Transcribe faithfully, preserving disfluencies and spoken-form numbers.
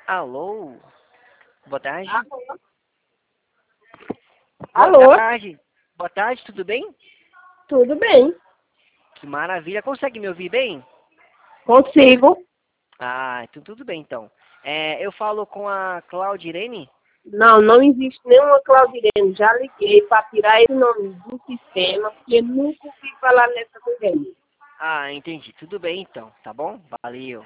Alô? Boa tarde. Alô? Boa Alô? tarde. Boa tarde, tudo bem? Tudo bem? Que maravilha. Consegue me ouvir bem? Consigo? Ah, então tudo bem então. É, eu falo com a Claudirene? Não, não existe nenhuma Claudirene. Já liguei para tirar esse nome do sistema, porque nunca ouvi falar nessa mulher. Ah, entendi. Tudo bem então, tá bom? Valeu.